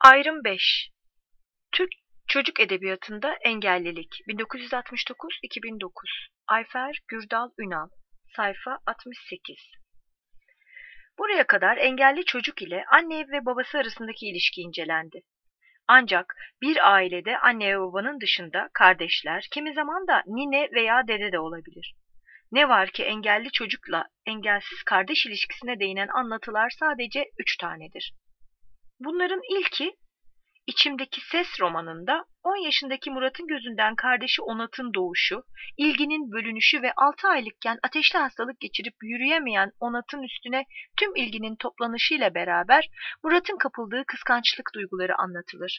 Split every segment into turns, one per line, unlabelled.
Ayrım 5. Türk Çocuk Edebiyatı'nda Engellilik 1969-2009 Ayfer Gürdal Ünal Sayfa 68. Buraya kadar engelli çocuk ile anne ve babası arasındaki ilişki incelendi. Ancak bir ailede anne ve babanın dışında kardeşler, kimi zaman da nine veya dede de olabilir. Ne var ki engelli çocukla engelsiz kardeş ilişkisine değinen anlatılar sadece 3 tanedir. Bunların ilki İçimdeki Ses romanında 10 yaşındaki Murat'ın gözünden kardeşi Onat'ın doğuşu, ilginin bölünüşü ve 6 aylıkken ateşli hastalık geçirip yürüyemeyen Onat'ın üstüne tüm ilginin toplanışıyla beraber Murat'ın kapıldığı kıskançlık duyguları anlatılır.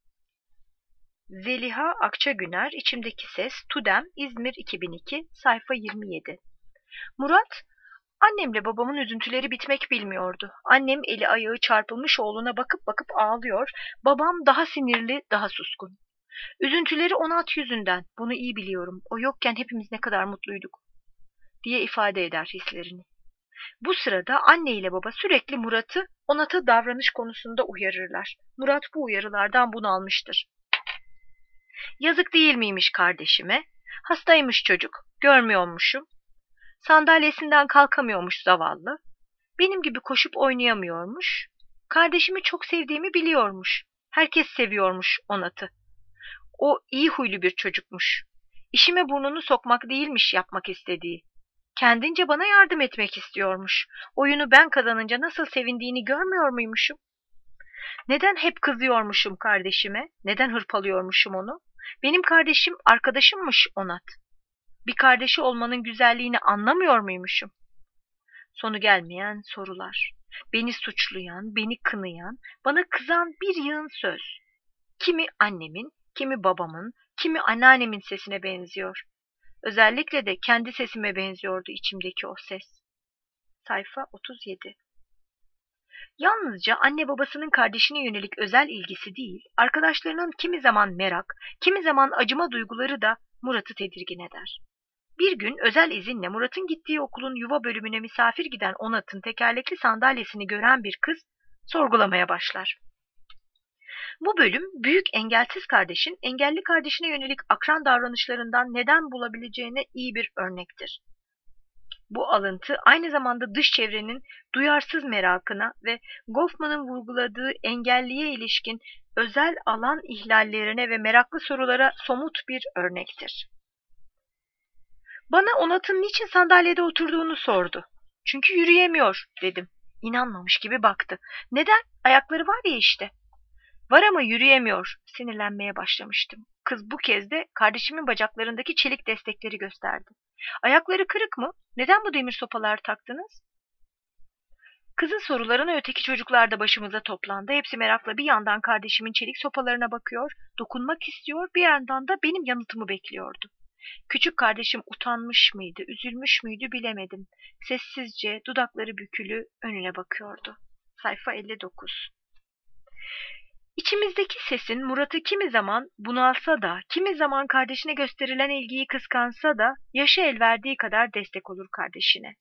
Zeliha Akçagüner, İçimdeki Ses, Tudem, İzmir 2002, sayfa 27. Murat, annemle babamın üzüntüleri bitmek bilmiyordu. Annem eli ayağı çarpılmış oğluna bakıp bakıp ağlıyor, babam daha sinirli, daha suskun. Üzüntüleri Onat yüzünden, bunu iyi biliyorum, o yokken hepimiz ne kadar mutluyduk, diye ifade eder hislerini. Bu sırada anne ile baba sürekli Murat'ı Onat'a davranış konusunda uyarırlar. Murat bu uyarılardan bunalmıştır. Yazık değil miymiş kardeşime? Hastaymış çocuk, görmüyormuşum. Sandalyesinden kalkamıyormuş zavallı. Benim gibi koşup oynayamıyormuş. Kardeşimi çok sevdiğimi biliyormuş. Herkes seviyormuş Onat'ı. O iyi huylu bir çocukmuş. İşime burnunu sokmak değilmiş yapmak istediği. Kendince bana yardım etmek istiyormuş. Oyunu ben kazanınca nasıl sevindiğini görmüyor muymuşum? Neden hep kızıyormuşum kardeşime? Neden hırpalıyormuşum onu? Benim kardeşim arkadaşımmış Onat. Bir kardeşi olmanın güzelliğini anlamıyor muymuşum? Sonu gelmeyen sorular. Beni suçlayan, beni kınayan, bana kızan bir yığın söz. Kimi annemin, kimi babamın, kimi anneannemin sesine benziyor. Özellikle de kendi sesime benziyordu içimdeki o ses. Sayfa 37. Yalnızca anne babasının kardeşine yönelik özel ilgisi değil, arkadaşlarının kimi zaman merak, kimi zaman acıma duyguları da Murat'ı tedirgin eder. Bir gün özel izinle Murat'ın gittiği okulun yuva bölümüne misafir giden Onat'ın tekerlekli sandalyesini gören bir kız sorgulamaya başlar. Bu bölüm büyük engelsiz kardeşin engelli kardeşine yönelik akran davranışlarından neden bulabileceğine iyi bir örnektir. Bu alıntı aynı zamanda dış çevrenin duyarsız merakına ve Goffman'ın vurguladığı engelliye ilişkin özel alan ihlallerine ve meraklı sorulara somut bir örnektir. Bana Onat'ın niçin sandalyede oturduğunu sordu. Çünkü yürüyemiyor dedim. İnanmamış gibi baktı. Neden? Ayakları var ya işte. Var ama yürüyemiyor. Sinirlenmeye başlamıştım. Kız bu kez de kardeşimin bacaklarındaki çelik destekleri gösterdi. Ayakları kırık mı? Neden bu demir sopalar taktınız? Kızın sorularına öteki çocuklar da başımıza toplandı. Hepsi merakla bir yandan kardeşimin çelik sopalarına bakıyor, dokunmak istiyor, bir yandan da benim yanıtımı bekliyordu. Küçük kardeşim utanmış mıydı, üzülmüş müydü bilemedim. Sessizce, dudakları bükülü önüne bakıyordu. Sayfa 59. İçimizdeki sesin Murat'ı kimi zaman bunalsa da, kimi zaman kardeşine gösterilen ilgiyi kıskansa da, yaşı el verdiği kadar destek olur kardeşine.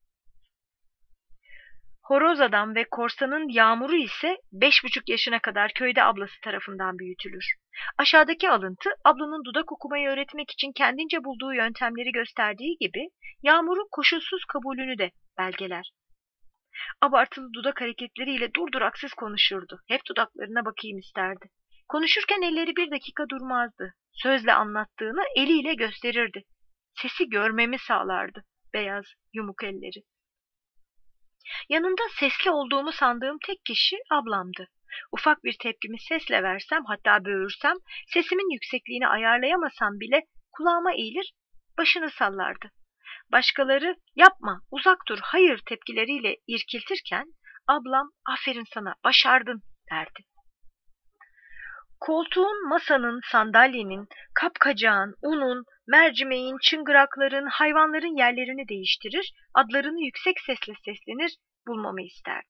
Horoz Adam ve Korsanın Yağmuru ise 5,5 yaşına kadar köyde ablası tarafından büyütülür. Aşağıdaki alıntı ablanın dudak okumayı öğretmek için kendince bulduğu yöntemleri gösterdiği gibi Yağmur'un koşulsuz kabulünü de belgeler. Abartılı dudak hareketleriyle durduraksız konuşurdu. Hep dudaklarına bakayım isterdi. Konuşurken elleri bir dakika durmazdı. Sözle anlattığını eliyle gösterirdi. Sesi görmemi sağlardı. Beyaz, yumuk elleri. Yanında sesli olduğumu sandığım tek kişi ablamdı. Ufak bir tepkimi sesle versem, hatta böğürsem, sesimin yüksekliğini ayarlayamasam bile kulağıma eğilir, başını sallardı. Başkaları yapma, uzak dur, hayır tepkileriyle irkiltirken ablam aferin sana, başardın derdi. Koltuğun, masanın, sandalyenin, kapkacağın, unun, mercimeğin, çıngırakların, hayvanların yerlerini değiştirir, adlarını yüksek sesle seslenir, bulmamı isterdi.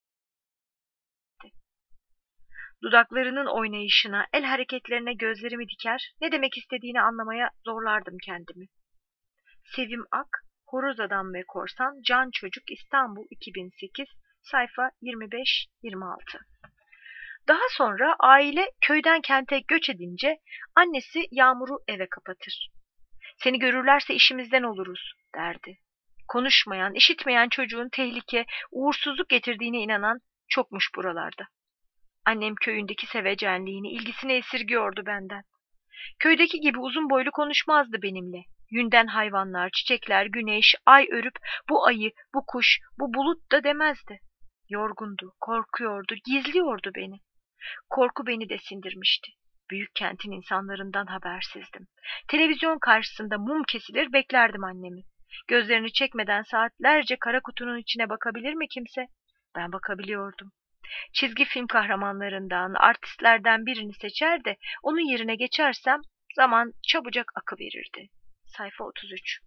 Dudaklarının oynayışına, el hareketlerine gözlerimi diker, ne demek istediğini anlamaya zorlardım kendimi. Sevim Ak, Horoz Adam ve Korsan, Can Çocuk, İstanbul 2008, sayfa 25-26. Daha sonra aile köyden kente göç edince annesi Yağmur'u eve kapatır. Seni görürlerse işimizden oluruz derdi. Konuşmayan, işitmeyen çocuğun tehlike, uğursuzluk getirdiğine inanan çokmuş buralarda. Annem köyündeki sevecenliğini, ilgisini esirgiyordu benden. Köydeki gibi uzun boylu konuşmazdı benimle. Yünden hayvanlar, çiçekler, güneş, ay örüp bu ayı, bu kuş, bu bulut da demezdi. Yorgundu, korkuyordu, gizliyordu beni. Korku beni de sindirmişti. Büyük kentin insanlarından habersizdim. Televizyon karşısında mum kesilir beklerdim annemi. Gözlerini çekmeden saatlerce kara kutunun içine bakabilir mi kimse? Ben bakabiliyordum. Çizgi film kahramanlarından, artistlerden birini seçer de onun yerine geçersem zaman çabucak akıverirdi. Sayfa 33.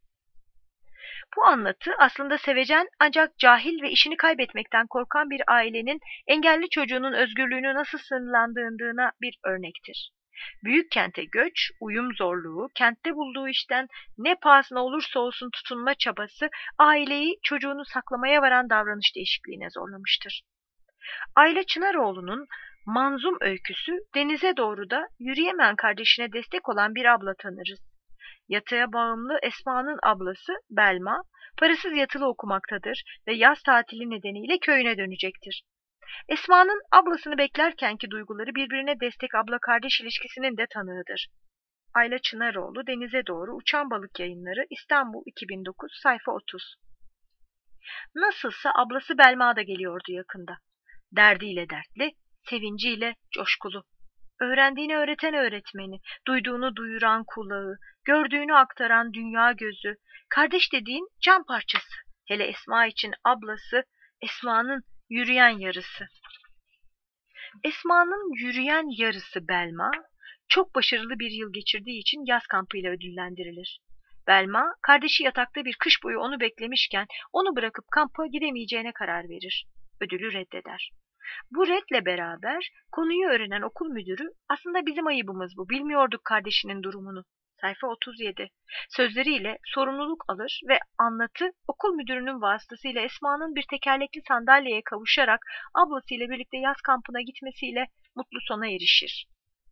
Bu anlatı aslında sevecen ancak cahil ve işini kaybetmekten korkan bir ailenin engelli çocuğunun özgürlüğünü nasıl sınırlandırdığına bir örnektir. Büyük kente göç, uyum zorluğu, kentte bulduğu işten ne pahasına olursa olsun tutunma çabası aileyi çocuğunu saklamaya varan davranış değişikliğine zorlamıştır. Ayla Çınaroğlu'nun Manzum öyküsü denize doğru da yürüyemeyen kardeşine destek olan bir abla tanırız. Yatıya bağımlı Esma'nın ablası Belma, parasız yatılı okumaktadır ve yaz tatili nedeniyle köyüne dönecektir. Esma'nın ablasını beklerkenki duyguları birbirine destek abla-kardeş ilişkisinin de tanığıdır. Ayla Çınaroğlu, Denize Doğru, Uçan Balık Yayınları, İstanbul 2009, sayfa 30. Nasılsa ablası Belma da geliyordu yakında. Derdiyle dertli, sevinciyle coşkulu. Öğrendiğini öğreten öğretmeni, duyduğunu duyuran kulağı, gördüğünü aktaran dünya gözü, kardeş dediğin can parçası. Hele Esma için ablası, Esma'nın yürüyen yarısı. Esma'nın yürüyen yarısı Belma, çok başarılı bir yıl geçirdiği için yaz kampıyla ödüllendirilir. Belma, kardeşi yatakta bir kış boyu onu beklemişken onu bırakıp kampa gidemeyeceğine karar verir. Ödülü reddeder. Bu redle beraber konuyu öğrenen okul müdürü aslında bizim ayıbımız bu, bilmiyorduk kardeşinin durumunu. Sayfa 37. Sözleriyle sorumluluk alır ve anlatı okul müdürünün vasıtasıyla Esma'nın bir tekerlekli sandalyeye kavuşarak ablasıyla birlikte yaz kampına gitmesiyle mutlu sona erişir.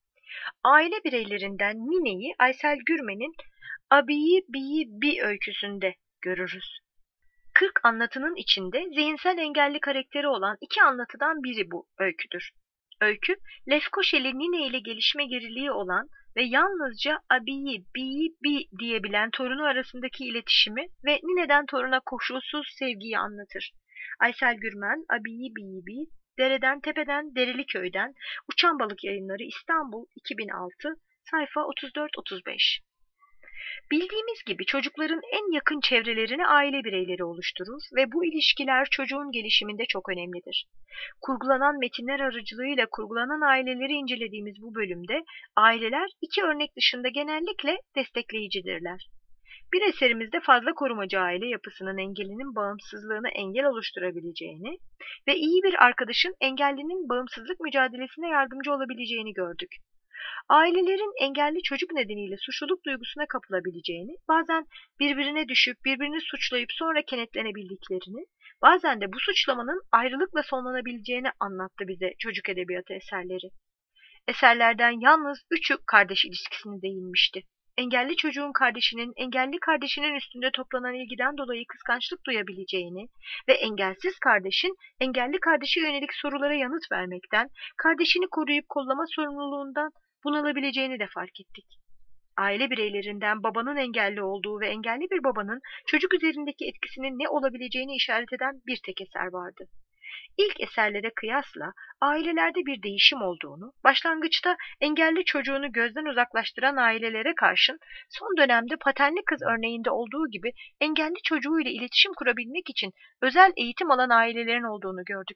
Aile bireylerinden Nine'yi Aysel Gürmen'in Abiyi Biyi Bi öyküsünde görürüz. 40 anlatının içinde zihinsel engelli karakteri olan iki anlatıdan biri bu öyküdür. Öykü, Lefkoşeli Nine ile gelişme geriliği olan ve yalnızca abiyi, biyi, bi diyebilen torunu arasındaki iletişimi ve Nine'den toruna koşulsuz sevgiyi anlatır. Aysel Gürmen, Abiyi, biyi, bi, Dereden, Tepeden, Dereli Köy'den, Uçan Balık Yayınları, İstanbul 2006, sayfa 34-35. Bildiğimiz gibi çocukların en yakın çevrelerini aile bireyleri oluşturur ve bu ilişkiler çocuğun gelişiminde çok önemlidir. Kurgulanan metinler aracılığıyla kurgulanan aileleri incelediğimiz bu bölümde aileler iki örnek dışında genellikle destekleyicidirler. Bir eserimizde fazla korumacı aile yapısının engellinin bağımsızlığına engel oluşturabileceğini ve iyi bir arkadaşın engellinin bağımsızlık mücadelesine yardımcı olabileceğini gördük. Ailelerin engelli çocuk nedeniyle suçluluk duygusuna kapılabileceğini, bazen birbirine düşüp birbirini suçlayıp sonra kenetlenebildiklerini, bazen de bu suçlamanın ayrılıkla sonlanabileceğini anlattı bize çocuk edebiyatı eserleri. Eserlerden yalnız üçü kardeş ilişkisine değinmişti. Engelli çocuğun kardeşinin engelli kardeşinin üstünde toplanan ilgiden dolayı kıskançlık duyabileceğini ve engelsiz kardeşin engelli kardeşe yönelik sorulara yanıt vermekten, kardeşini koruyup kollama sorumluluğundan bunalabileceğini de fark ettik. Aile bireylerinden babanın engelli olduğu ve engelli bir babanın çocuk üzerindeki etkisinin ne olabileceğini işaret eden bir tek eser vardı. İlk eserlere kıyasla ailelerde bir değişim olduğunu, başlangıçta engelli çocuğunu gözden uzaklaştıran ailelere karşın son dönemde patenli kız örneğinde olduğu gibi engelli çocuğuyla iletişim kurabilmek için özel eğitim alan ailelerin olduğunu gördük.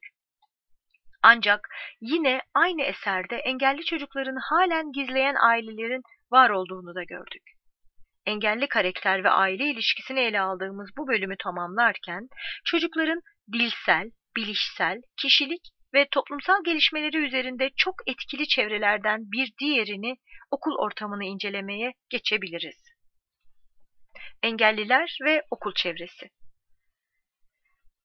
Ancak yine aynı eserde engelli çocuklarını halen gizleyen ailelerin var olduğunu da gördük. Engelli karakter ve aile ilişkisini ele aldığımız bu bölümü tamamlarken çocukların dilsel, bilişsel, kişilik ve toplumsal gelişmeleri üzerinde çok etkili çevrelerden bir diğerini okul ortamını incelemeye geçebiliriz. Engelliler ve okul çevresi.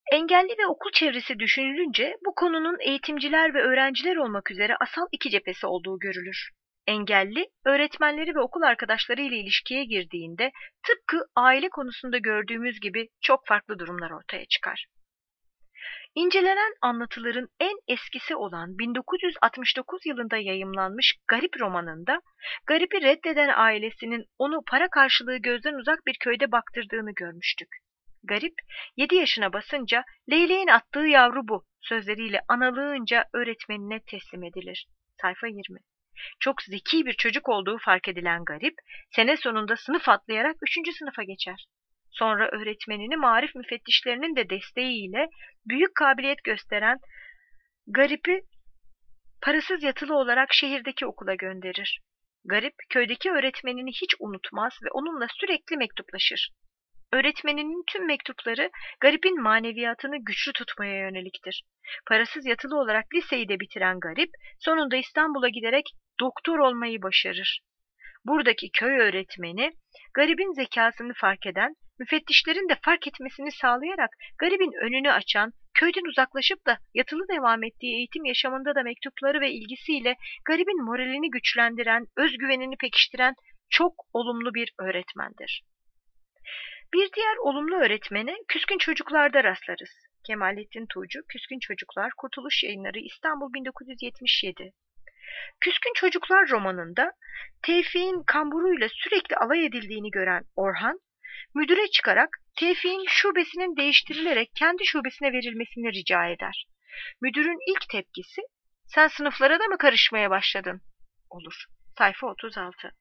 Engelli ve okul çevresi düşünülünce bu konunun eğitimciler ve öğrenciler olmak üzere asal iki cephesi olduğu görülür. Engelli, öğretmenleri ve okul arkadaşları ile ilişkiye girdiğinde tıpkı aile konusunda gördüğümüz gibi çok farklı durumlar ortaya çıkar. İncelenen anlatıların en eskisi olan 1969 yılında yayımlanmış Garip romanında, Garip'i reddeden ailesinin onu para karşılığı gözden uzak bir köyde baktırdığını görmüştük. Garip, 7 yaşına basınca "Leyleğin attığı yavru bu" sözleriyle analığınca öğretmenine teslim edilir. Sayfa 20. Çok zeki bir çocuk olduğu fark edilen Garip, sene sonunda sınıf atlayarak 3. sınıfa geçer. Sonra öğretmenini marif müfettişlerinin de desteğiyle büyük kabiliyet gösteren Garip'i parasız yatılı olarak şehirdeki okula gönderir. Garip, köydeki öğretmenini hiç unutmaz ve onunla sürekli mektuplaşır. Öğretmeninin tüm mektupları Garip'in maneviyatını güçlü tutmaya yöneliktir. Parasız yatılı olarak liseyi de bitiren Garip, sonunda İstanbul'a giderek doktor olmayı başarır. Buradaki köy öğretmeni, Garip'in zekasını fark eden, müfettişlerin de fark etmesini sağlayarak Garip'in önünü açan, köyden uzaklaşıp da yatılı devam ettiği eğitim yaşamında da mektupları ve ilgisiyle Garip'in moralini güçlendiren, özgüvenini pekiştiren çok olumlu bir öğretmendir. Bir diğer olumlu öğretmene Küskün Çocuklar'da rastlarız. Kemalettin Tuğcu, Küskün Çocuklar, Kurtuluş Yayınları, İstanbul 1977. Küskün Çocuklar romanında Tevfik'in kamburuyla sürekli alay edildiğini gören Orhan, müdüre çıkarak Tevfik'in şubesinin değiştirilerek kendi şubesine verilmesini rica eder. Müdürün ilk tepkisi, "Sen sınıflara da mı karışmaya başladın?" olur. Sayfa 36.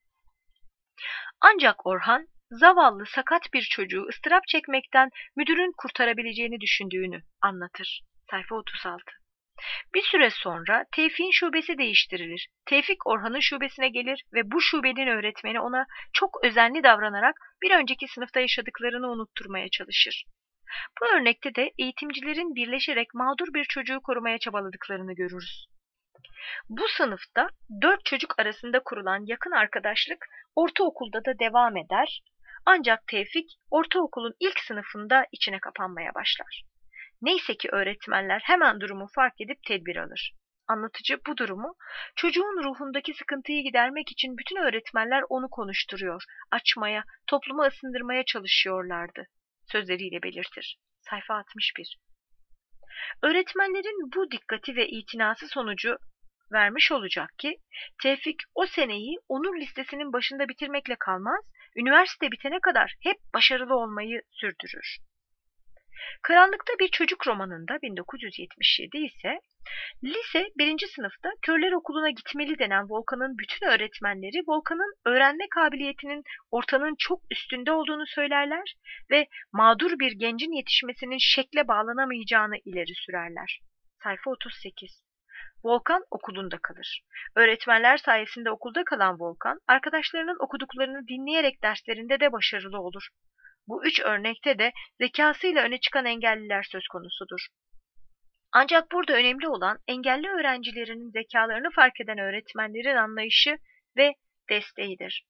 Ancak Orhan, zavallı sakat bir çocuğu ıstırap çekmekten müdürün kurtarabileceğini düşündüğünü anlatır. Sayfa 36. Bir süre sonra Tevfik'in şubesi değiştirilir. Tevfik Orhan'ın şubesine gelir ve bu şubenin öğretmeni ona çok özenli davranarak bir önceki sınıfta yaşadıklarını unutturmaya çalışır. Bu örnekte de eğitimcilerin birleşerek mağdur bir çocuğu korumaya çabaladıklarını görürüz. Bu sınıfta 4 çocuk arasında kurulan yakın arkadaşlık ortaokulda da devam eder. Ancak Tevfik ortaokulun ilk sınıfında içine kapanmaya başlar. Neyse ki öğretmenler hemen durumu fark edip tedbir alır. Anlatıcı bu durumu, çocuğun ruhundaki sıkıntıyı gidermek için bütün öğretmenler onu konuşturuyor, açmaya, toplumu ısındırmaya çalışıyorlardı sözleriyle belirtir. Sayfa 61. Öğretmenlerin bu dikkati ve itinası sonucu vermiş olacak ki Tevfik o seneyi onur listesinin başında bitirmekle kalmaz, üniversite bitene kadar hep başarılı olmayı sürdürür. Karanlıkta Bir Çocuk romanında 1977 ise lise 1. sınıfta Körler Okulu'na gitmeli denen Volkan'ın bütün öğretmenleri Volkan'ın öğrenme kabiliyetinin ortanın çok üstünde olduğunu söylerler ve mağdur bir gencin yetişmesinin şekle bağlanamayacağını ileri sürerler. Sayfa 38. Volkan okulunda kalır. Öğretmenler sayesinde okulda kalan Volkan, arkadaşlarının okuduklarını dinleyerek derslerinde de başarılı olur. Bu 3 örnekte de zekasıyla öne çıkan engelliler söz konusudur. Ancak burada önemli olan engelli öğrencilerinin zekalarını fark eden öğretmenlerin anlayışı ve desteğidir.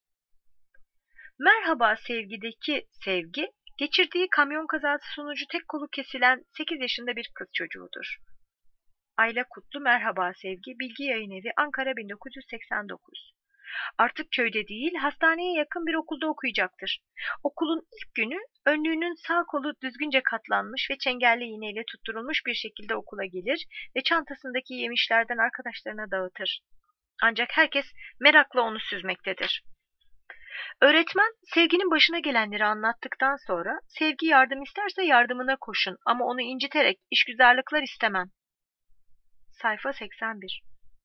Merhaba Sevgi'deki Sevgi, geçirdiği kamyon kazası sonucu tek kolu kesilen 8 yaşında bir kız çocuğudur. Ayla Kutlu Merhaba Sevgi, Bilgi Yayınevi, Ankara 1989. Artık köyde değil, hastaneye yakın bir okulda okuyacaktır. Okulun ilk günü önlüğünün sağ kolu düzgünce katlanmış ve çengelli iğneyle tutturulmuş bir şekilde okula gelir ve çantasındaki yemişlerden arkadaşlarına dağıtır. Ancak herkes merakla onu süzmektedir. Öğretmen Sevgi'nin başına gelenleri anlattıktan sonra Sevgi yardım isterse yardımına koşun ama onu inciterek işgüzarlıklar istemem. Sayfa 81.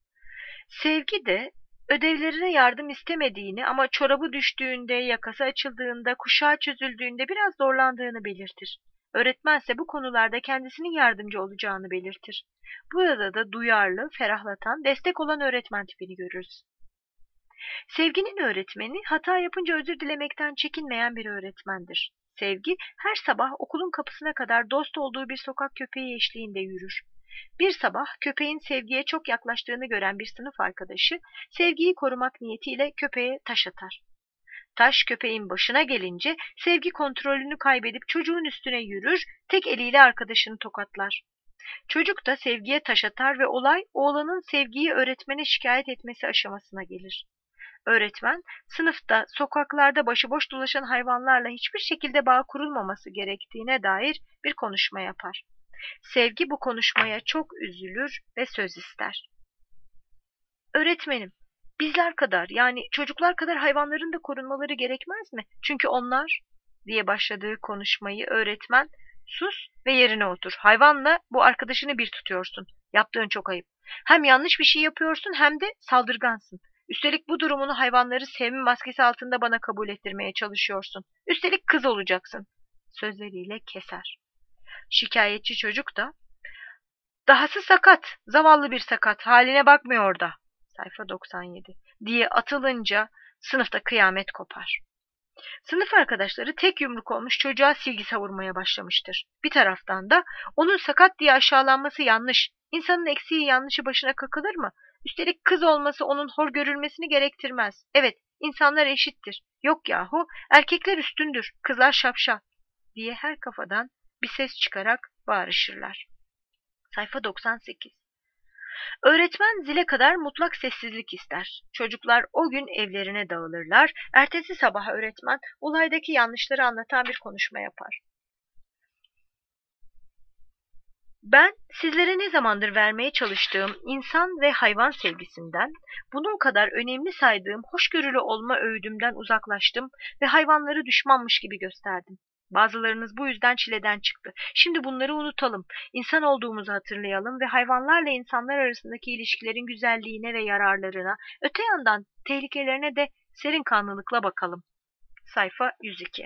Sevgi de ödevlerine yardım istemediğini ama çorabı düştüğünde, yakası açıldığında, kuşağı çözüldüğünde biraz zorlandığını belirtir. Öğretmense bu konularda kendisinin yardımcı olacağını belirtir. Burada da duyarlı, ferahlatan, destek olan öğretmen tipini görürüz. Sevginin öğretmeni hata yapınca özür dilemekten çekinmeyen bir öğretmendir. Sevgi her sabah okulun kapısına kadar dost olduğu bir sokak köpeği eşliğinde yürür. Bir sabah köpeğin Sevgi'ye çok yaklaştığını gören bir sınıf arkadaşı Sevgi'yi korumak niyetiyle köpeğe taş atar. Taş köpeğin başına gelince Sevgi kontrolünü kaybedip çocuğun üstüne yürür, tek eliyle arkadaşını tokatlar. Çocuk da Sevgi'ye taş atar ve olay oğlanın Sevgi'yi öğretmene şikayet etmesi aşamasına gelir. Öğretmen, sınıfta, sokaklarda başıboş dolaşan hayvanlarla hiçbir şekilde bağ kurulmaması gerektiğine dair bir konuşma yapar. Sevgi bu konuşmaya çok üzülür ve söz ister. Öğretmenim, bizler kadar yani çocuklar kadar hayvanların da korunmaları gerekmez mi? Çünkü onlar diye başladığı konuşmayı öğretmen sus ve yerine otur. Hayvanla bu arkadaşını bir tutuyorsun. Yaptığın çok ayıp. Hem yanlış bir şey yapıyorsun hem de saldırgansın. Üstelik bu durumunu hayvanları sevme maskesi altında bana kabul ettirmeye çalışıyorsun. Üstelik kız olacaksın. Sözleriyle keser. Şikayetçi çocuk da dahası sakat, zavallı bir sakat, haline bakmıyor da. Sayfa 97 diye atılınca sınıfta kıyamet kopar. Sınıf arkadaşları tek yumruk olmuş çocuğa silgi savurmaya başlamıştır. Bir taraftan da onun sakat diye aşağılanması yanlış. İnsanın eksiği yanlışı başına kakılır mı? Üstelik kız olması onun hor görülmesini gerektirmez. Evet, insanlar eşittir. Yok yahu, erkekler üstündür, kızlar şapşal diye her kafadan bir ses çıkarak bağırışırlar. Sayfa 98. Öğretmen zile kadar mutlak sessizlik ister. Çocuklar o gün evlerine dağılırlar. Ertesi sabah öğretmen olaydaki yanlışları anlatan bir konuşma yapar. Ben sizlere ne zamandır vermeye çalıştığım insan ve hayvan sevgisinden, bunun kadar önemli saydığım hoşgörülü olma öğüdümden uzaklaştım ve hayvanları düşmanmış gibi gösterdim. Bazılarınız bu yüzden çileden çıktı. Şimdi bunları unutalım. İnsan olduğumuzu hatırlayalım ve hayvanlarla insanlar arasındaki ilişkilerin güzelliğine ve yararlarına, öte yandan tehlikelerine de serin kanlılıkla bakalım. Sayfa 102.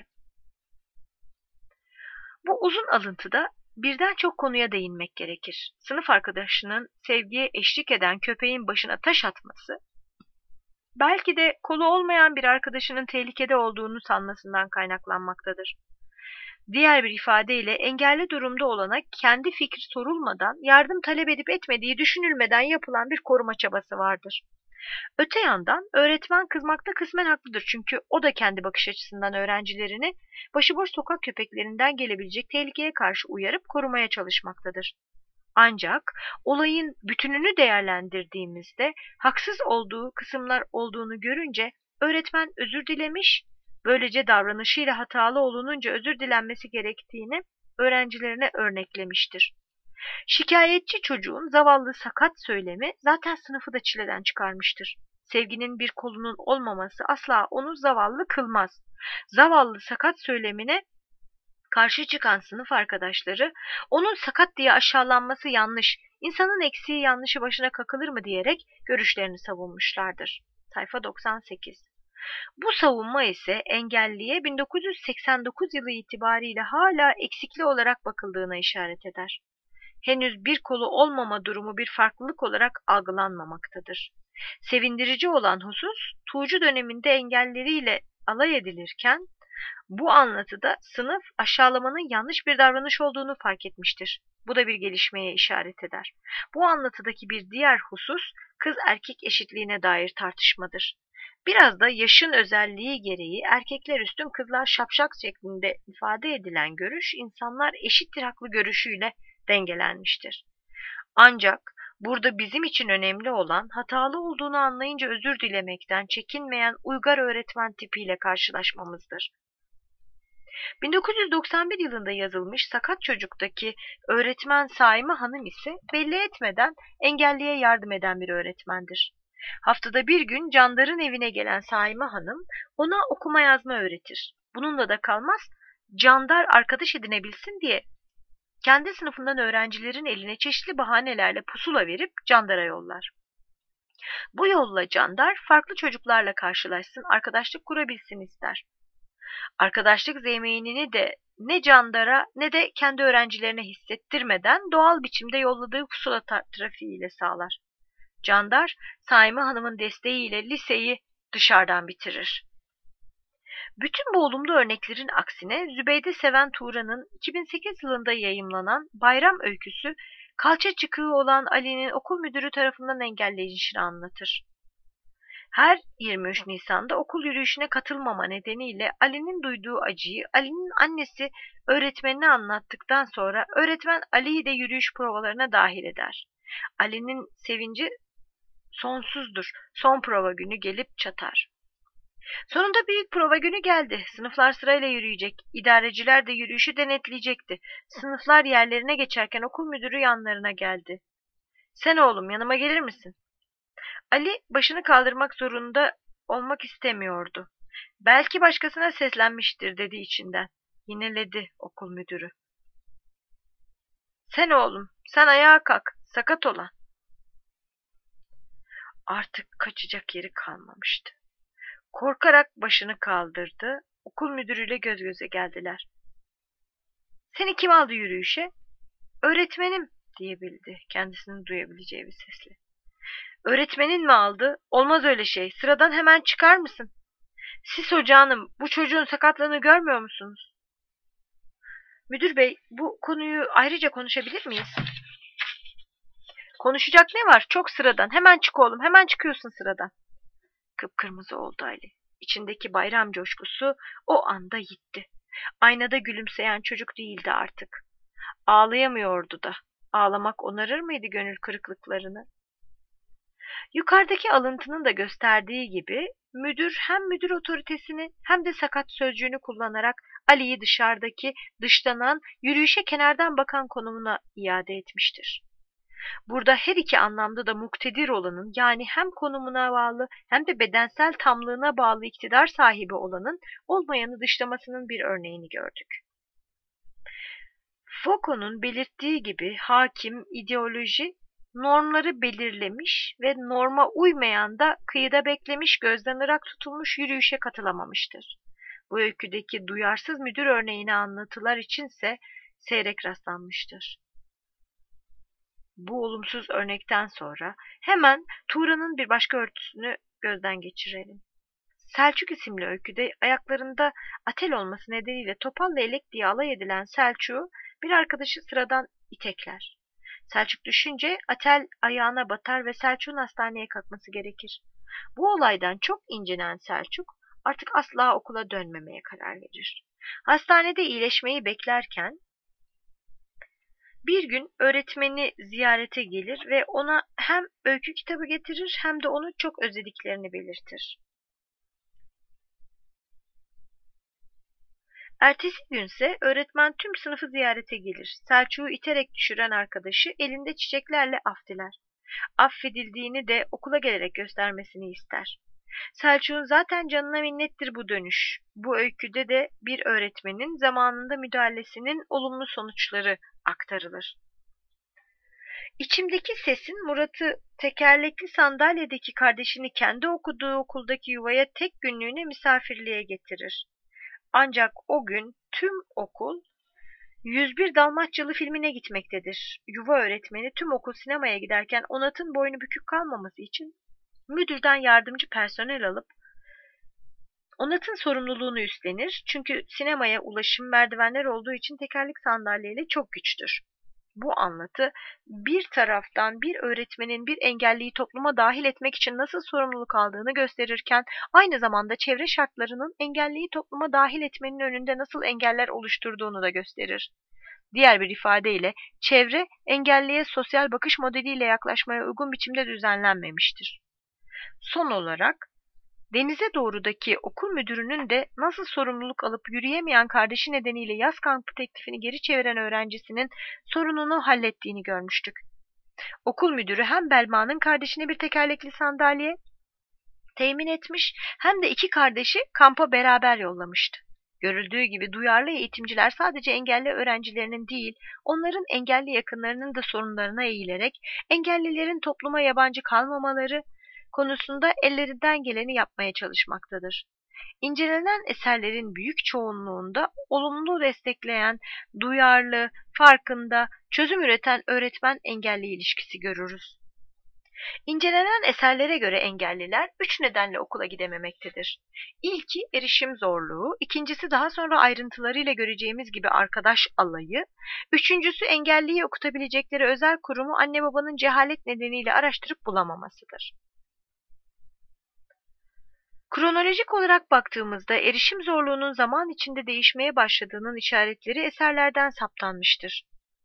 Bu uzun alıntıda birden çok konuya değinmek gerekir. Sınıf arkadaşının Sevgi'ye eşlik eden köpeğin başına taş atması, belki de kolu olmayan bir arkadaşının tehlikede olduğunu sanmasından kaynaklanmaktadır. Diğer bir ifadeyle engelli durumda olana kendi fikri sorulmadan, yardım talep edip etmediği düşünülmeden yapılan bir koruma çabası vardır. Öte yandan öğretmen kızmakta kısmen haklıdır çünkü o da kendi bakış açısından öğrencilerini başıboş sokak köpeklerinden gelebilecek tehlikeye karşı uyarıp korumaya çalışmaktadır. Ancak olayın bütününü değerlendirdiğimizde haksız olduğu kısımlar olduğunu görünce öğretmen özür dilemiş, böylece davranışıyla hatalı olununca özür dilenmesi gerektiğini öğrencilerine örneklemiştir. Şikayetçi çocuğun zavallı sakat söylemi zaten sınıfı da çileden çıkarmıştır. Sevginin bir kolunun olmaması asla onu zavallı kılmaz. Zavallı sakat söylemine karşı çıkan sınıf arkadaşları onun sakat diye aşağılanması yanlış, insanın eksiği yanlışı başına kakılır mı diyerek görüşlerini savunmuşlardır. Sayfa 98. Bu savunma ise engelliye 1989 yılı itibariyle hala eksikli olarak bakıldığına işaret eder. Henüz bir kolu olmama durumu bir farklılık olarak algılanmamaktadır. Sevindirici olan husus, Tuğcu döneminde engelleriyle alay edilirken, bu anlatıda sınıf aşağılamanın yanlış bir davranış olduğunu fark etmiştir. Bu da bir gelişmeye işaret eder. Bu anlatıdaki bir diğer husus, kız erkek eşitliğine dair tartışmadır. Biraz da yaşın özelliği gereği erkekler üstün kızlar şapşak şeklinde ifade edilen görüş, insanlar eşittir haklı görüşüyle dengelenmiştir. Ancak burada bizim için önemli olan hatalı olduğunu anlayınca özür dilemekten çekinmeyen uygar öğretmen tipiyle karşılaşmamızdır. 1991 yılında yazılmış Sakat Çocuk'taki öğretmen Saime Hanım ise belli etmeden engelliye yardım eden bir öğretmendir. Haftada bir gün Candar'ın evine gelen Saime Hanım ona okuma yazma öğretir. Bununla da kalmaz, Candar arkadaş edinebilsin diye kendi sınıfından öğrencilerin eline çeşitli bahanelerle pusula verip Candar'a yollar. Bu yolla Candar farklı çocuklarla karşılaşsın, arkadaşlık kurabilsin ister. Arkadaşlık zeminini de ne Candar'a ne de kendi öğrencilerine hissettirmeden doğal biçimde yolladığı pusula trafiğiyle sağlar. Candar, Saime Hanım'ın desteğiyle liseyi dışarıdan bitirir. Bütün bu olumlu örneklerin aksine Zübeyde Seven Tuğra'nın 2008 yılında yayımlanan Bayram Öyküsü, kalça çıkığı olan Ali'nin okul müdürü tarafından engellenişini anlatır. Her 23 Nisan'da okul yürüyüşüne katılmama nedeniyle Ali'nin duyduğu acıyı Ali'nin annesi öğretmenine anlattıktan sonra öğretmen Ali'yi de yürüyüş provalarına dahil eder. Ali'nin sevinci sonsuzdur. Son prova günü gelip çatar. Sonunda büyük prova günü geldi. Sınıflar sırayla yürüyecek. İdareciler de yürüyüşü denetleyecekti. Sınıflar yerlerine geçerken okul müdürü yanlarına geldi. Sen oğlum yanıma gelir misin? Ali başını kaldırmak zorunda olmak istemiyordu. Belki başkasına seslenmiştir dedi içinden. Yineledi okul müdürü. Sen oğlum, sen ayağa kalk, sakat olan. Artık kaçacak yeri kalmamıştı. Korkarak başını kaldırdı. Okul müdürüyle göz göze geldiler. Seni kim aldı yürüyüşe? Öğretmenim diyebildi kendisini duyabileceği bir sesle. Öğretmenin mi aldı? Olmaz öyle şey. Sıradan hemen çıkar mısın? Siz hoca hanım, bu çocuğun sakatlığını görmüyor musunuz? Müdür bey, bu konuyu ayrıca konuşabilir miyiz? Konuşacak ne var? Çok sıradan. Hemen çık oğlum, hemen çıkıyorsun sıradan. Kıpkırmızı oldu Ali. İçindeki bayram coşkusu o anda gitti. Aynada gülümseyen çocuk değildi artık. Ağlayamıyordu da. Ağlamak onarır mıydı gönül kırıklıklarını? Yukarıdaki alıntının da gösterdiği gibi müdür hem müdür otoritesini hem de sakat sözcüğünü kullanarak Ali'yi dışarıdaki, dışlanan, yürüyüşe kenardan bakan konumuna iade etmiştir. Burada her iki anlamda da muktedir olanın, yani hem konumuna bağlı hem de bedensel tamlığına bağlı iktidar sahibi olanın olmayanı dışlamasının bir örneğini gördük. Foucault'un belirttiği gibi hakim ideoloji normları belirlemiş ve norma uymayan da kıyıda beklemiş, gözden ırak tutulmuş yürüyüşe katılamamıştır. Bu öyküdeki duyarsız müdür örneğine anlatılar içinse seyrek rastlanmıştır. Bu olumsuz örnekten sonra hemen Tuğra'nın bir başka örtüsünü gözden geçirelim. Selçuk isimli öyküde ayaklarında atel olması nedeniyle topal leylek diye alay edilen Selçuk'u bir arkadaşı sıradan itekler. Selçuk düşünce atel ayağına batar ve Selçuk'un hastaneye kalkması gerekir. Bu olaydan çok incinen Selçuk artık asla okula dönmemeye karar verir. Hastanede iyileşmeyi beklerken bir gün öğretmeni ziyarete gelir ve ona hem öykü kitabı getirir hem de onu çok özlediklerini belirtir. Ertesi günse öğretmen tüm sınıfı ziyarete gelir. Selçuk'u iterek düşüren arkadaşı elinde çiçeklerle af diler. Affedildiğini de okula gelerek göstermesini ister. Selçuk'un zaten canına minnettir bu dönüş. Bu öyküde de bir öğretmenin zamanında müdahalesinin olumlu sonuçları aktarılır. İçimdeki sesin Murat'ı tekerlekli sandalyedeki kardeşini kendi okuduğu okuldaki yuvaya tek günlüğüne misafirliğe getirir. Ancak o gün tüm okul 101 Dalmaçyalı filmine gitmektedir. Yuva öğretmeni tüm okul sinemaya giderken Onat'ın boynu bükük kalmaması için müdürden yardımcı personel alıp Onat'ın sorumluluğunu üstlenir. Çünkü sinemaya ulaşım merdivenler olduğu için tekerlek sandalyeyle çok güçtür. Bu anlatı bir taraftan bir öğretmenin bir engelliyi topluma dahil etmek için nasıl sorumluluk aldığını gösterirken aynı zamanda çevre şartlarının engelliyi topluma dahil etmenin önünde nasıl engeller oluşturduğunu da gösterir. Diğer bir ifadeyle çevre engelliye sosyal bakış modeliyle yaklaşmaya uygun biçimde düzenlenmemiştir. Son olarak denize doğrudaki okul müdürünün de nasıl sorumluluk alıp yürüyemeyen kardeşi nedeniyle yaz kampı teklifini geri çeviren öğrencisinin sorununu hallettiğini görmüştük. Okul müdürü hem Belma'nın kardeşine bir tekerlekli sandalye temin etmiş hem de iki kardeşi kampa beraber yollamıştı. Görüldüğü gibi duyarlı eğitimciler sadece engelli öğrencilerinin değil, onların engelli yakınlarının da sorunlarına eğilerek engellilerin topluma yabancı kalmamaları konusunda ellerinden geleni yapmaya çalışmaktadır. İncelenen eserlerin büyük çoğunluğunda olumlu destekleyen, duyarlı, farkında, çözüm üreten öğretmen-engelli ilişkisi görürüz. İncelenen eserlere göre engelliler 3 nedenle okula gidememektedir. İlki erişim zorluğu, ikincisi daha sonra ayrıntılarıyla göreceğimiz gibi arkadaş alayı, üçüncüsü engelliyi okutabilecekleri özel kurumu anne babanın cehalet nedeniyle araştırıp bulamamasıdır. Kronolojik olarak baktığımızda erişim zorluğunun zaman içinde değişmeye başladığının işaretleri eserlerden saptanmıştır.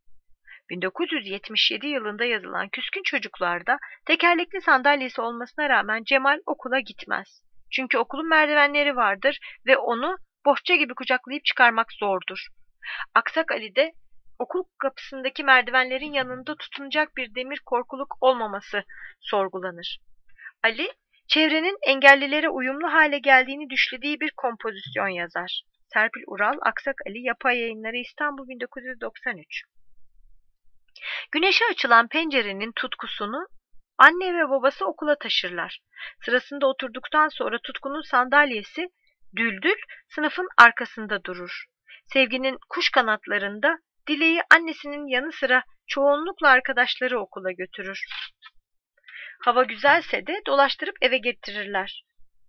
1977 yılında yazılan Küskün Çocuklar'da tekerlekli sandalyesi olmasına rağmen Cemal okula gitmez. Çünkü okulun merdivenleri vardır ve onu bohça gibi kucaklayıp çıkarmak zordur. Aksak Ali'de okul kapısındaki merdivenlerin yanında tutunacak bir demir korkuluk olmaması sorgulanır. Ali, çevrenin engellilere uyumlu hale geldiğini düşlediği bir kompozisyon yazar. Serpil Ural, Aksak Ali, Yapay Yayınları, İstanbul 1993. Güneşe açılan pencerenin tutkusunu anne ve babası okula taşırlar. Sırasında oturduktan sonra Tutku'nun sandalyesi Düldül sınıfın arkasında durur. Sevginin kuş kanatlarında Dileği annesinin yanı sıra çoğunlukla arkadaşları okula götürür. Hava güzelse de dolaştırıp eve getirirler.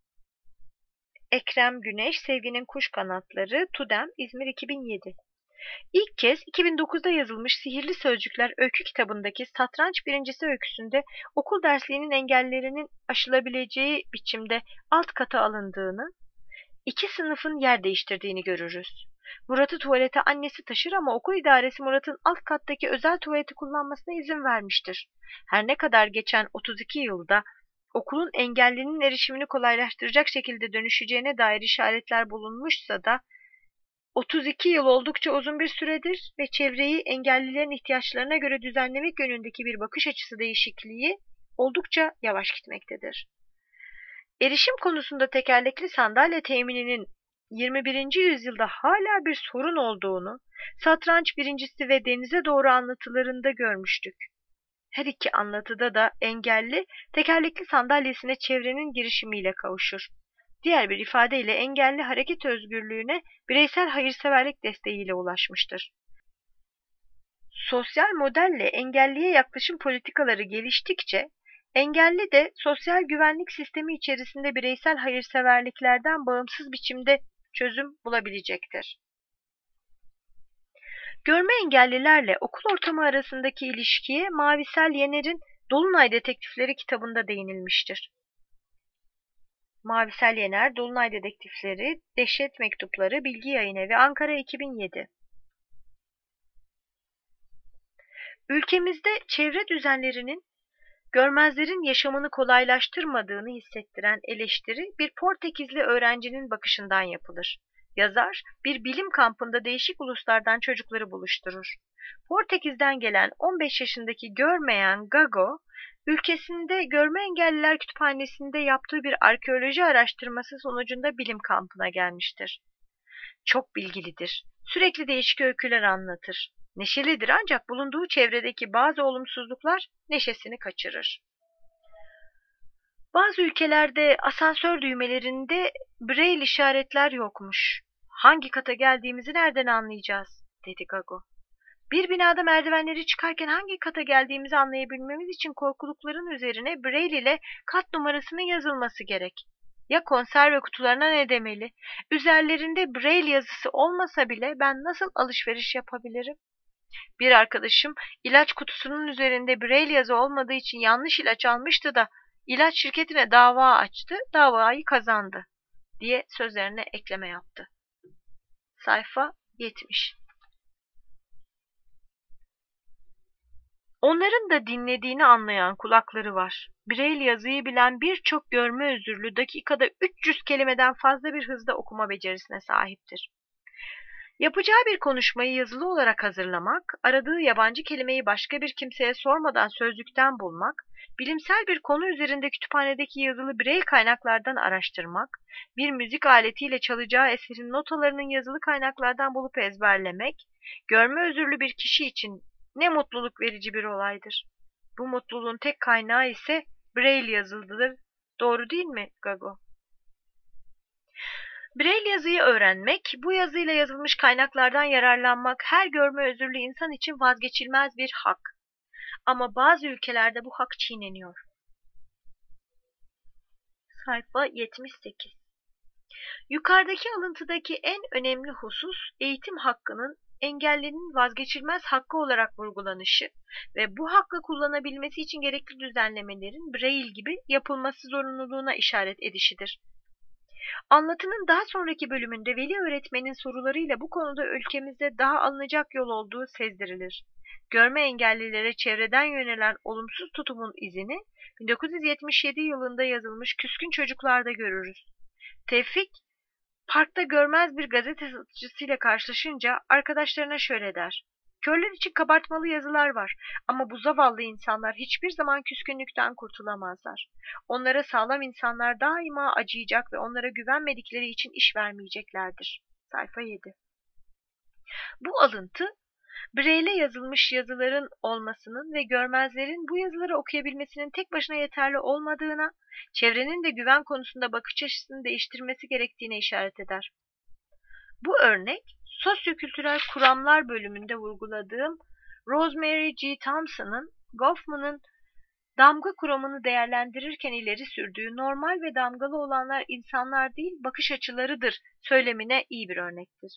Ekrem Güneş, Sevginin Kuş Kanatları, TÜDEM, İzmir 2007. İlk kez 2009'da yazılmış Sihirli Sözcükler öykü kitabındaki Satranç Birincisi öyküsünde okul dersliğinin engellerinin aşılabileceği biçimde alt kata alındığını, iki sınıfın yer değiştirdiğini görürüz. Murat'ı tuvalete annesi taşır ama okul idaresi Murat'ın alt kattaki özel tuvaleti kullanmasına izin vermiştir. Her ne kadar geçen 32 yılda okulun engellinin erişimini kolaylaştıracak şekilde dönüşeceğine dair işaretler bulunmuşsa da 32 yıl oldukça uzun bir süredir ve çevreyi engellilerin ihtiyaçlarına göre düzenlemek yönündeki bir bakış açısı değişikliği oldukça yavaş gitmektedir. Erişim konusunda tekerlekli sandalye temininin 21. yüzyılda hala bir sorun olduğunu Satranç Birincisi ve Denize Doğru anlatılarında görmüştük. Her iki anlatıda da engelli tekerlekli sandalyesine çevrenin girişimiyle kavuşur. Diğer bir ifadeyle engelli hareket özgürlüğüne bireysel hayırseverlik desteğiyle ulaşmıştır. Sosyal modelle engelliye yaklaşım politikaları geliştikçe engelli de sosyal güvenlik sistemi içerisinde bireysel hayırseverliklerden bağımsız biçimde çözüm bulabilecektir. Görme engellilerle okul ortamı arasındaki ilişkiye Mavisel Yener'in Dolunay Dedektifleri kitabında değinilmiştir. Mavisel Yener, Dolunay Dedektifleri, Dehşet Mektupları, Bilgi Yayınevi, Ankara 2007. Ülkemizde çevre düzenlerinin görmezlerin yaşamını kolaylaştırmadığını hissettiren eleştiri bir Portekizli öğrencinin bakışından yapılır. Yazar, bir bilim kampında değişik uluslardan çocukları buluşturur. Portekiz'den gelen 15 yaşındaki görmeyen Gago, ülkesinde Görme Engelliler Kütüphanesi'nde yaptığı bir arkeoloji araştırması sonucunda bilim kampına gelmiştir. Çok bilgilidir. Sürekli değişik öyküler anlatır. Neşelidir ancak bulunduğu çevredeki bazı olumsuzluklar neşesini kaçırır. Bazı ülkelerde asansör düğmelerinde Braille işaretler yokmuş. Hangi kata geldiğimizi nereden anlayacağız? Dedi Gago. Bir binada merdivenleri çıkarken hangi kata geldiğimizi anlayabilmemiz için korkulukların üzerine Braille ile kat numarasının yazılması gerek. Ya konserve kutularına ne demeli? Üzerlerinde Braille yazısı olmasa bile ben nasıl alışveriş yapabilirim? Bir arkadaşım ilaç kutusunun üzerinde Braille yazı olmadığı için yanlış ilaç almıştı da ilaç şirketine dava açtı, davayı kazandı diye sözlerine ekleme yaptı. Sayfa 70. Onların da dinlediğini anlayan kulakları var. Braille yazıyı bilen birçok görme özürlü dakikada 300 kelimeden fazla bir hızda okuma becerisine sahiptir. Yapacağı bir konuşmayı yazılı olarak hazırlamak, aradığı yabancı kelimeyi başka bir kimseye sormadan sözlükten bulmak, bilimsel bir konu üzerinde kütüphanedeki yazılı Braille kaynaklardan araştırmak, bir müzik aletiyle çalacağı eserin notalarının yazılı kaynaklardan bulup ezberlemek, görme özürlü bir kişi için ne mutluluk verici bir olaydır. Bu mutluluğun tek kaynağı ise Braille yazılıdır. Doğru değil mi Gago? Braille yazıyı öğrenmek, bu yazıyla yazılmış kaynaklardan yararlanmak her görme özürlü insan için vazgeçilmez bir hak. Ama bazı ülkelerde bu hak çiğneniyor. Sayfa 78. Yukarıdaki alıntıdaki en önemli husus eğitim hakkının engellinin vazgeçilmez hakkı olarak vurgulanışı ve bu hakkı kullanabilmesi için gerekli düzenlemelerin Braille gibi yapılması zorunluluğuna işaret edişidir. Anlatının daha sonraki bölümünde veli öğretmenin sorularıyla bu konuda ülkemizde daha alınacak yol olduğu sezdirilir. Görme engellilere çevreden yönelen olumsuz tutumun izini 1977 yılında yazılmış Küskün Çocuklar'da görürüz. Tevfik, parkta görmez bir gazete satıcısıyla karşılaşınca arkadaşlarına şöyle der: "Körler için kabartmalı yazılar var ama bu zavallı insanlar hiçbir zaman küskünlükten kurtulamazlar. Onlara sağlam insanlar daima acıyacak ve onlara güvenmedikleri için iş vermeyeceklerdir." Sayfa 7. Bu alıntı, Braille yazılmış yazıların olmasının ve görmezlerin bu yazıları okuyabilmesinin tek başına yeterli olmadığına, çevrenin de güven konusunda bakış açısını değiştirmesi gerektiğine işaret eder. Bu örnek, sosyokültürel kuramlar bölümünde vurguladığım Rosemary G. Thompson'ın Goffman'ın damga kuramını değerlendirirken ileri sürdüğü normal ve damgalı olanlar insanlar değil bakış açılarıdır söylemine iyi bir örnektir.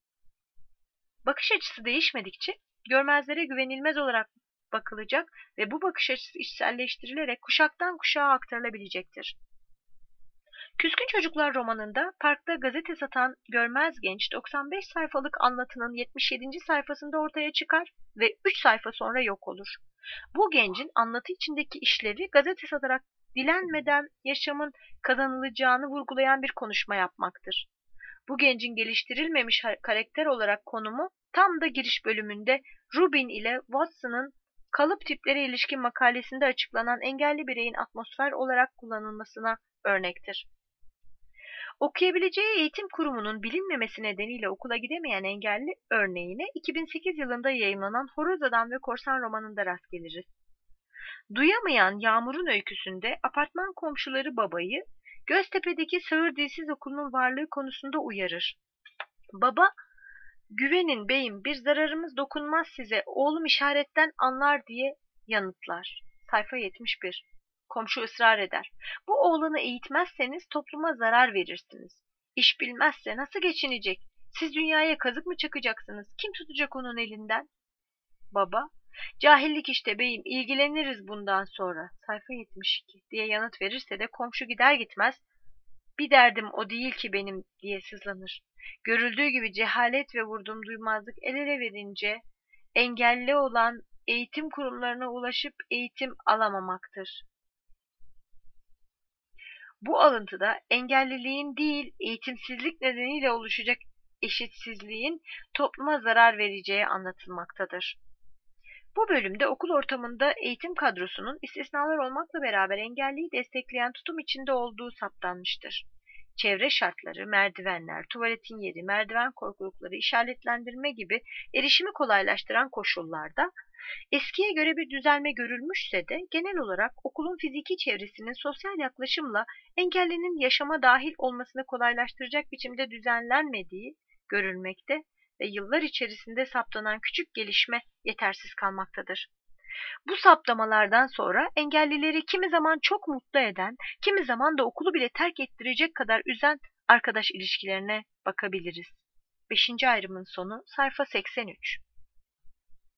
Bakış açısı değişmedikçe görmezlere güvenilmez olarak bakılacak ve bu bakış açısı içselleştirilerek kuşaktan kuşağa aktarılabilecektir. Küskün Çocuklar romanında parkta gazete satan görmez genç 95 sayfalık anlatının 77. sayfasında ortaya çıkar ve 3 sayfa sonra yok olur. Bu gencin anlatı içindeki işlevi gazete satarak dilenmeden yaşamın kazanılacağını vurgulayan bir konuşma yapmaktır. Bu gencin geliştirilmemiş karakter olarak konumu tam da giriş bölümünde Rubin ile Watson'ın kalıp tiplere ilişkin makalesinde açıklanan engelli bireyin atmosfer olarak kullanılmasına örnektir. Okuyabileceği eğitim kurumunun bilinmemesi nedeniyle okula gidemeyen engelli örneğine 2008 yılında yayımlanan Horoz Adam ve Korsan romanında rast geliriz. Duyamayan Yağmur'un öyküsünde apartman komşuları babayı Göztepe'deki sağır dilsiz okulunun varlığı konusunda uyarır. Baba, "Güvenin beyim, bir zararımız dokunmaz size, oğlum işaretten anlar" diye yanıtlar. Sayfa 71. Komşu ısrar eder: "Bu oğlanı eğitmezseniz topluma zarar verirsiniz. İş bilmezse nasıl geçinecek? Siz dünyaya kazık mı çakacaksınız? Kim tutacak onun elinden?" Baba, "Cahillik işte beyim, ilgileniriz bundan sonra." Sayfa 72 diye yanıt verirse de komşu gider gitmez "Bir derdim o değil ki benim" diye sızlanır. Görüldüğü gibi cehalet ve vurdumduymazlık el ele verince engelli olan eğitim kurumlarına ulaşıp eğitim alamamaktır. Bu alıntıda engelliliğin değil, eğitimsizlik nedeniyle oluşacak eşitsizliğin topluma zarar vereceği anlatılmaktadır. Bu bölümde okul ortamında eğitim kadrosunun istisnalar olmakla beraber engelliyi destekleyen tutum içinde olduğu saptanmıştır. Çevre şartları, merdivenler, tuvaletin yeri, merdiven korkulukları, işaretlendirme gibi erişimi kolaylaştıran koşullarda eskiye göre bir düzelme görülmüşse de genel olarak okulun fiziki çevresinin sosyal yaklaşımla engellinin yaşama dahil olmasını kolaylaştıracak biçimde düzenlenmediği görülmekte ve yıllar içerisinde saptanan küçük gelişme yetersiz kalmaktadır. Bu saptamalardan sonra engellileri kimi zaman çok mutlu eden, kimi zaman da okulu bile terk ettirecek kadar üzen arkadaş ilişkilerine bakabiliriz. 5. ayrımın sonu sayfa 83.